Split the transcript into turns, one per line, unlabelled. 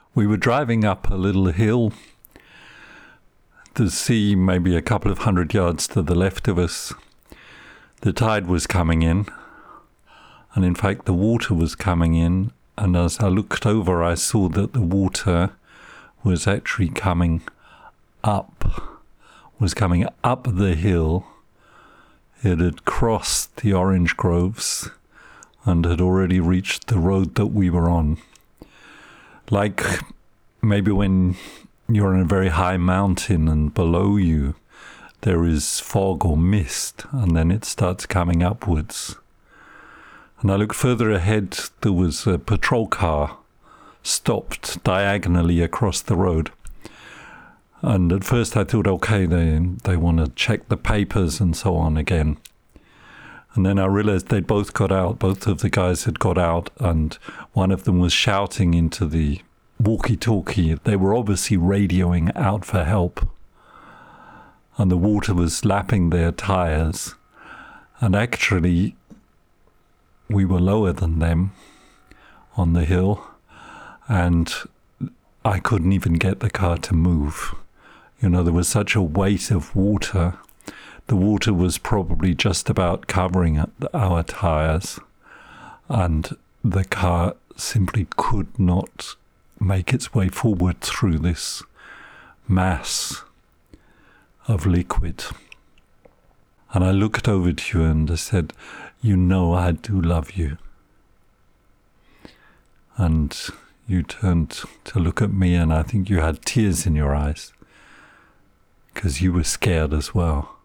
We were driving up a little hill. The sea maybe a couple of 100 yards to the left of us. The tide was coming in, and in fact the water was coming in, and as I looked over I saw that the water was actually coming up the hill. It had crossed the orange groves and had already reached the road that we were on. Like maybe when you're on a very high mountain and below you there is fog or mist, and then it starts coming upwards. And I looked further ahead, there was a patrol car stopped diagonally across the road. And at first I thought, okay, they want to check the papers and so on again. And then I realized they'd both got out. Both of the guys had got out, and one of them was shouting into the walkie-talkie. They were obviously radioing out for help. And the water was lapping their tires. And actually, we were lower than them on the hill, and I couldn't even get the car to move. You know, there was such a weight of water. The water was probably just about covering our tires, and the car simply could not make its way forward through this mass of liquid. And I looked over to you and I said, you know I do love you. And you turned to look at me, and I think you had tears in your eyes because you were scared as well.